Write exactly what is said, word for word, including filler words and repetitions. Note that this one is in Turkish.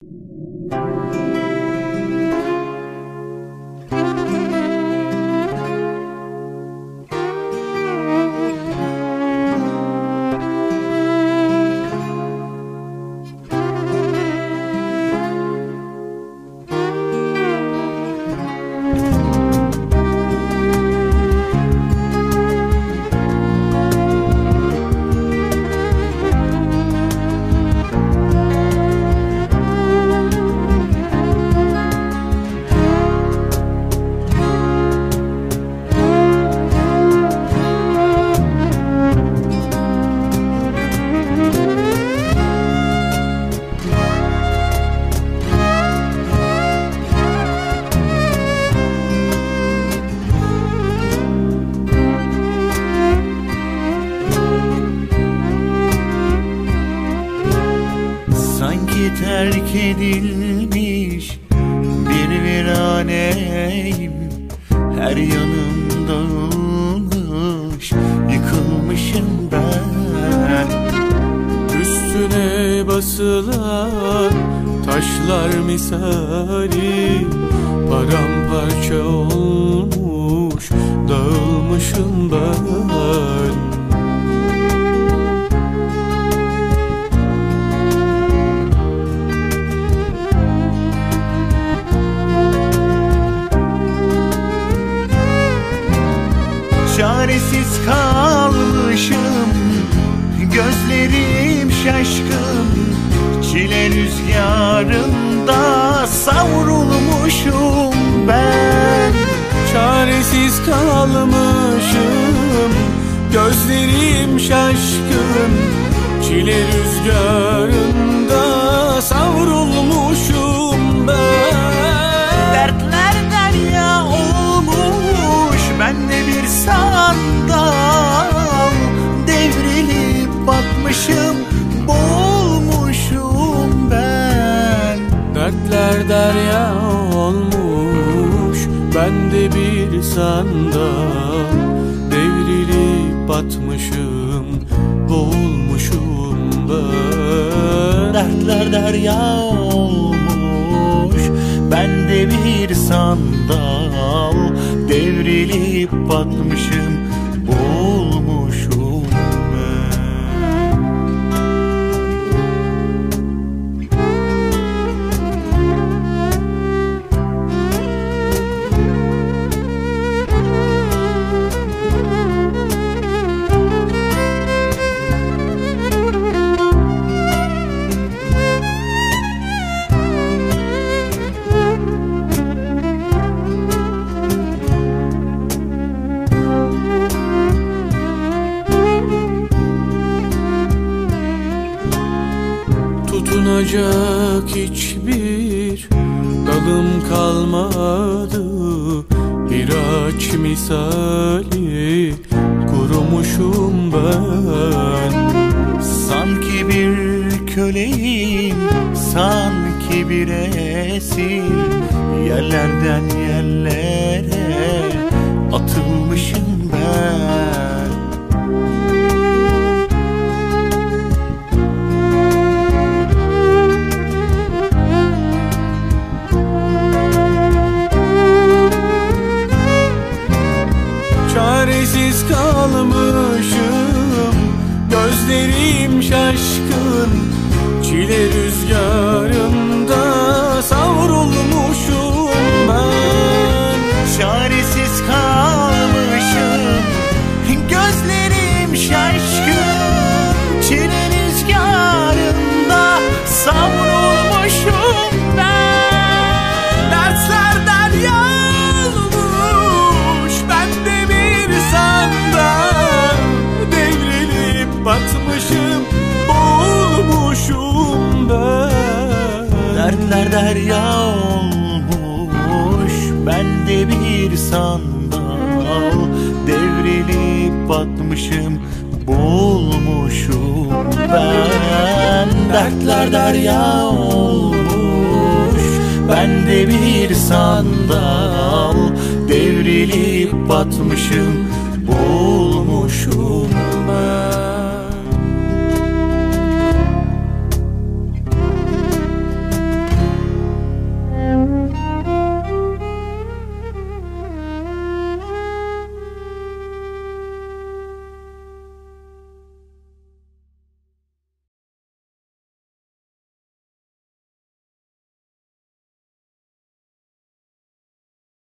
Terk edilmiş bir viraneyim. Her yanım dağılmış, yıkılmışım ben. Üstüne basılan taşlar misali paramparça olmuş, dağılmışım ben. Çaresiz kalmışım, gözlerim şaşkın. Çile rüzgarında savrulmuşum ben. Çaresiz kalmışım, gözlerim şaşkın. Çile rüzgarında savrulmuşum ben. Dertler derya olmuş, ben de bir sandal. Devrilip batmışım, boğulmuşum ben. Dertler derya olmuş, ben de bir sandal. Devrilip batmışım, boğulmuşum ben. Dertler derya olmuş, ben de bir sandal. Devrilip batmışım, boğulmuşum ben. Tutunacak hiçbir dalım kalmadı. Bir ağaç misali kurumuşum ben. Sanki bir köleyim, sanki bir esir. Yerlerden yerlere atılmışım ben. Çaresiz kalmışım, gözlerim şaşkın. Çile rüzgarında savrulmuşum ben. Çaresiz kalmışım, gözlerim şaşkın. Çile rüzgarında savrulmuşum ben. Dertler derya olmuş, ben de bir sandal. Devrilip batmışım, boğulmuşum ben. Dertler derya olmuş, ben de bir sandal. Devrilip batmışım, boğulmuşum ben. Dertler derya olmuş, ben de bir sandal. Devrilip batmışım, boğulmuşum ben.